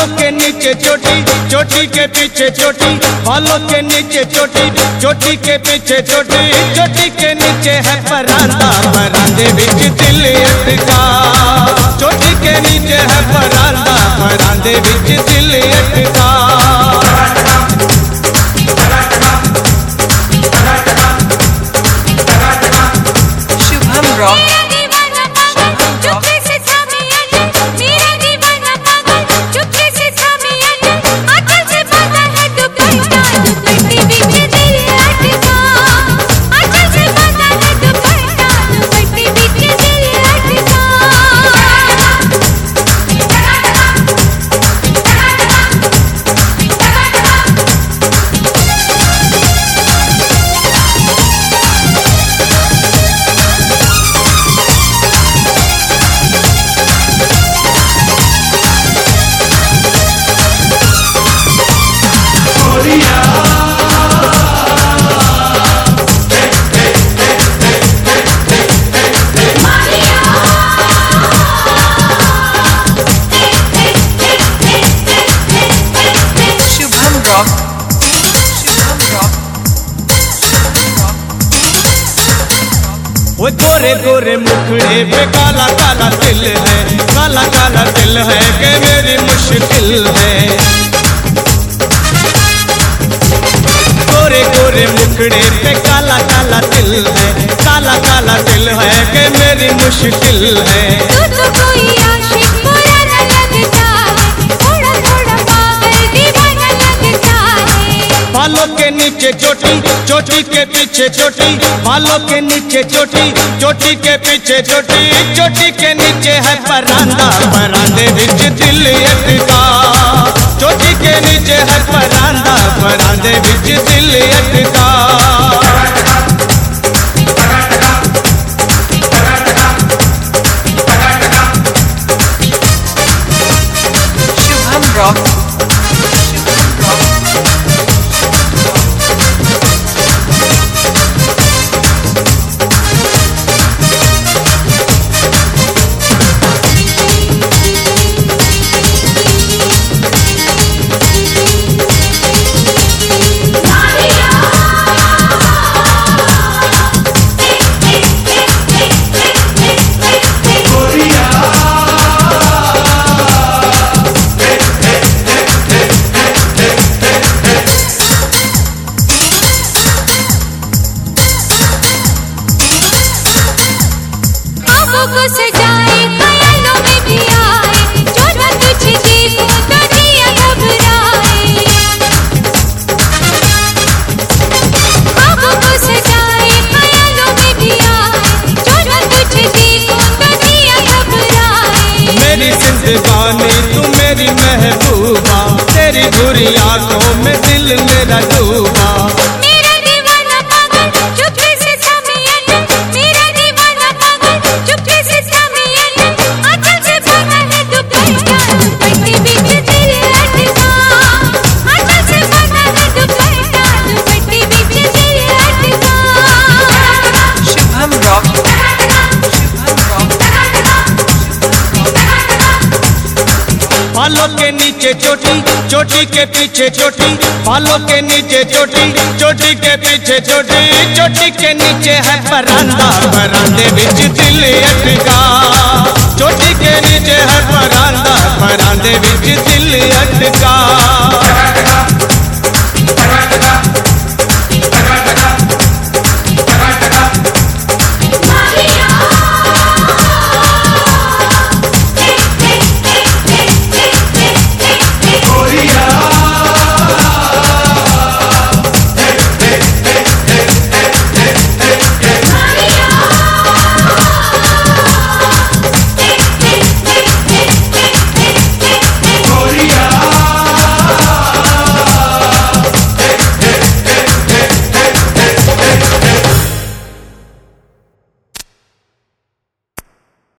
बालों के नीचे चोटी, चोटी के पीछे चोटी, बालों के नीचे चोटी, चोटी के पीछे चोटी, चोटी के नीचे है परांदा, परांदे विच दिल अटका। चोटी के नीचे है परांदा, परांदे विच दिल अटका। शुभम रॉक। वो गोरे गोरे मुखड़े पे काला काला दिल है, काला काला दिल है कि मेरी मुश्किल है। गोरे गोरे मुखड़े पे काला काला दिल है, काला काला दिल है कि मेरी मुश्किल है। तो कोई आशिक बुरा न लगता है, थोड़ा थोड़ा पागल दीवाना लगता है। बालों के नीचे चोटी, चोटी के पीछे चोटी, बालों के नीचे चोटी, चोटी के पीछे चोटी, चोटी के नीचे है परांदा, परांदे विच दिल अटका। चोटी के नीचे है परांदा, परांदे विच दिल अटका। शुभम रॉक। को सजाए ख्यालों में भी आए, जो न तुझे देखो तो दिया घबराए। ख्वाबों को सजाए ख्यालों में भी आए, जो न तुझे देखो तो दिया घबराए। मेरी जिंदगानी तू मेरी महबूबा, तेरी बुरी आंखों में दिल मेरा डूबा। मेरा दीवाना पागल चुपके से सामियान, मेरा दीवाना पागल चुपके से सामियान। आंचल से बना है दुपट्टा, दुपट्टे बीच दिल अटका। आंचल से बना है दुपट्टा, दुपट्टे बीच दिल अटका। शुभम रॉक। बालों के नीचे चोटी, चोटी के पीछे चोटी, बालों के नीचे चोटी, चोटी के पीछे चोटी, चोटी के नीचे है परांदा, परांदे विच दिल अटका। चोटी के नीचे है परांदा, परांदे विच दिल अटका।